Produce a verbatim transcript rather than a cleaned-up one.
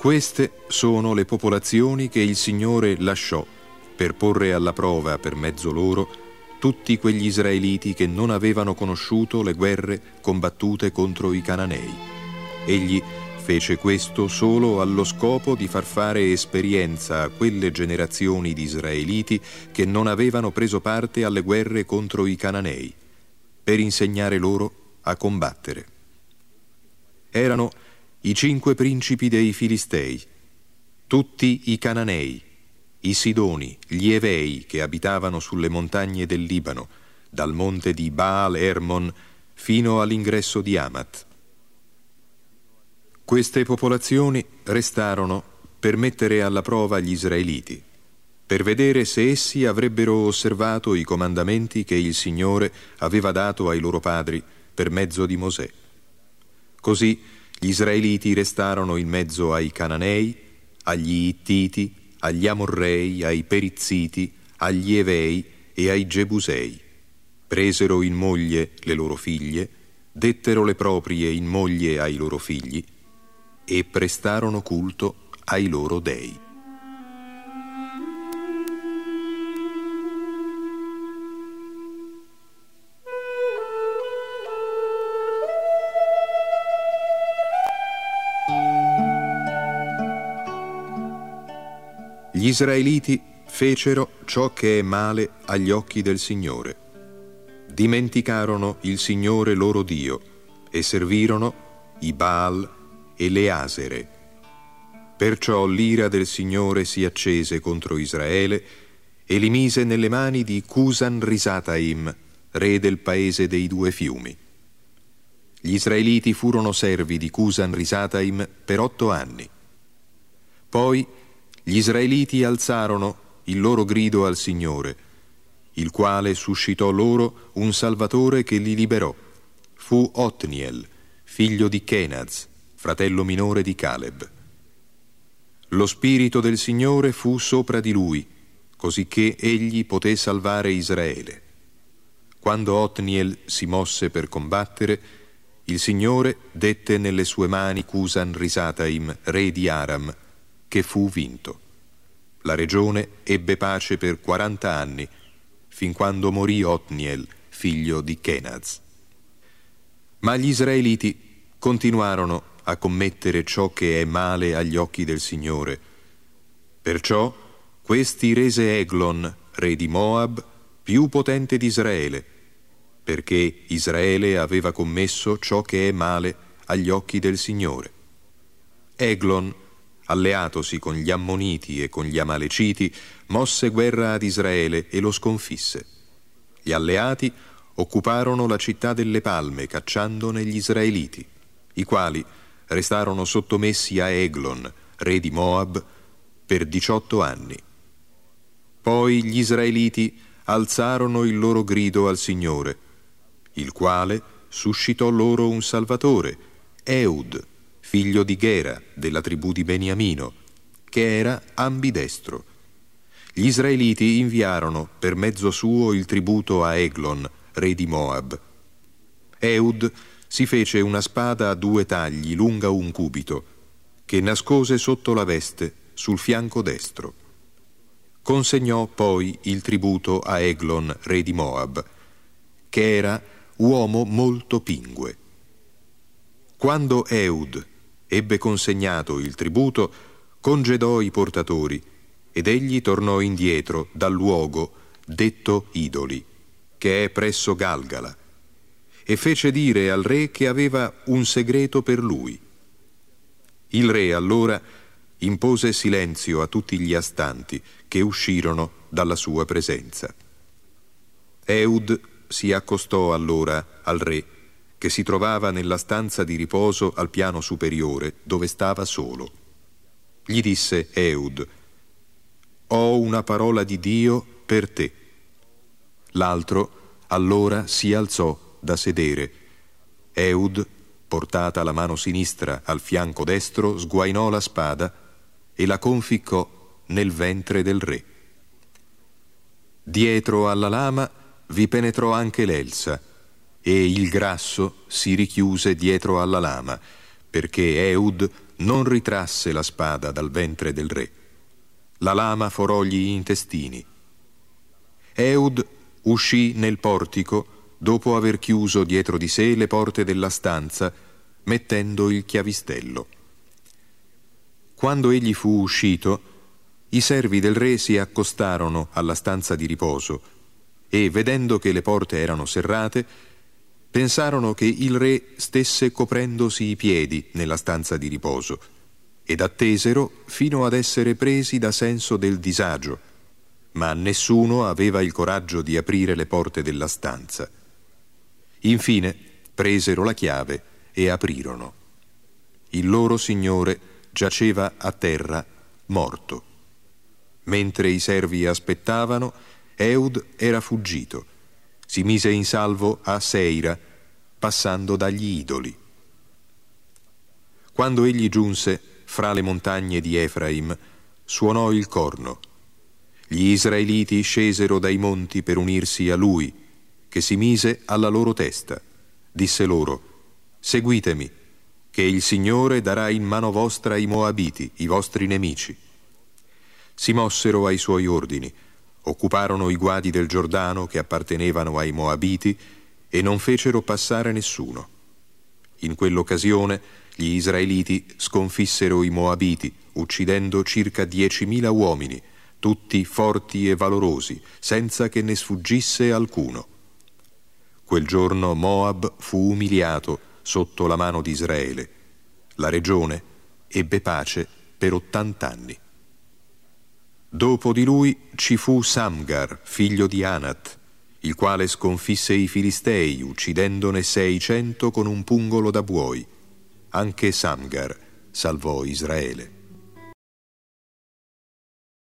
Queste sono le popolazioni che il Signore lasciò per porre alla prova per mezzo loro tutti quegli israeliti che non avevano conosciuto le guerre combattute contro i Cananei. Egli fece questo solo allo scopo di far fare esperienza a quelle generazioni di israeliti che non avevano preso parte alle guerre contro i Cananei, per insegnare loro a combattere. Erano i cinque principi dei Filistei, tutti i Cananei, i Sidoni, gli Evei che abitavano sulle montagne del Libano, dal monte di Baal Hermon fino all'ingresso di Amat. Queste popolazioni restarono per mettere alla prova gli israeliti, per vedere se essi avrebbero osservato i comandamenti che il Signore aveva dato ai loro padri per mezzo di Mosè. Così gli israeliti restarono in mezzo ai Cananei, agli Ittiti, agli Amorrei, ai Perizziti, agli Evei e ai Gebusei. Presero in moglie le loro figlie, dettero le proprie in moglie ai loro figli e prestarono culto ai loro dei. Gli israeliti fecero ciò che è male agli occhi del Signore. Dimenticarono il Signore loro Dio e servirono i Baal e le Asere. Perciò l'ira del Signore si accese contro Israele e li mise nelle mani di Cusan Risataim, re del paese dei due fiumi. Gli israeliti furono servi di Cusan Risataim per otto anni. Poi gli israeliti alzarono il loro grido al Signore, il quale suscitò loro un Salvatore che li liberò. Fu Otniel, figlio di Kenaz, fratello minore di Caleb. Lo spirito del Signore fu sopra di lui, cosicché egli poté salvare Israele. Quando Otniel si mosse per combattere, il Signore dette nelle sue mani Cusan Risataim, re di Aram, che fu vinto. La regione ebbe pace per quaranta anni, fin quando morì Otniel, figlio di Kenaz. Ma gli israeliti continuarono a commettere ciò che è male agli occhi del Signore. Perciò questi rese Eglon, re di Moab, più potente di Israele, perché Israele aveva commesso ciò che è male agli occhi del Signore. Eglon, alleatosi con gli Ammoniti e con gli Amaleciti, mosse guerra ad Israele e lo sconfisse. Gli alleati occuparono la città delle palme, cacciandone gli israeliti, i quali restarono sottomessi a Eglon, re di Moab, per diciotto anni. Poi gli israeliti alzarono il loro grido al Signore, il quale suscitò loro un Salvatore, Eud, figlio di Gera, della tribù di Beniamino, che era ambidestro. Gli israeliti inviarono per mezzo suo il tributo a Eglon, re di Moab. Eud si fece una spada a due tagli, lunga un cubito, che nascose sotto la veste, sul fianco destro. Consegnò poi il tributo a Eglon, re di Moab, che era uomo molto pingue. Quando Eud ebbe consegnato il tributo, congedò i portatori, ed egli tornò indietro dal luogo detto Idoli, che è presso Galgala, e fece dire al re che aveva un segreto per lui. Il re allora impose silenzio a tutti gli astanti che uscirono dalla sua presenza. Eud si accostò allora al re, che si trovava nella stanza di riposo al piano superiore, dove stava solo. Gli disse Eud: «Ho una parola di Dio per te». L'altro allora si alzò da sedere. Eud, portata la mano sinistra al fianco destro, sguainò la spada e la conficcò nel ventre del re. Dietro alla lama vi penetrò anche l'elsa, e il grasso si richiuse dietro alla lama, perché Eud non ritrasse la spada dal ventre del re. La lama forò gli intestini. Eud uscì nel portico dopo aver chiuso dietro di sé le porte della stanza, mettendo il chiavistello. Quando egli fu uscito, i servi del re si accostarono alla stanza di riposo e, vedendo che le porte erano serrate, pensarono che il re stesse coprendosi i piedi nella stanza di riposo ed attesero fino ad essere presi da senso del disagio, ma nessuno aveva il coraggio di aprire le porte della stanza. Infine presero la chiave e aprirono. Il loro signore giaceva a terra morto. Mentre i servi aspettavano, Eud era fuggito. Si mise in salvo a Seira, passando dagli idoli. Quando egli giunse fra le montagne di Efraim, suonò il corno. Gli israeliti scesero dai monti per unirsi a lui, che si mise alla loro testa. Disse loro: seguitemi, che il Signore darà in mano vostra i Moabiti, i vostri nemici. Si mossero ai suoi ordini, occuparono i guadi del Giordano che appartenevano ai Moabiti e non fecero passare nessuno. In quell'occasione gli israeliti sconfissero i Moabiti, uccidendo circa diecimila uomini, tutti forti e valorosi, senza che ne sfuggisse alcuno. Quel giorno Moab fu umiliato sotto la mano di Israele. La regione ebbe pace per ottant'anni. Dopo di lui ci fu Samgar, figlio di Anat, il quale sconfisse i Filistei, uccidendone seicento con un pungolo da buoi. Anche Samgar salvò Israele.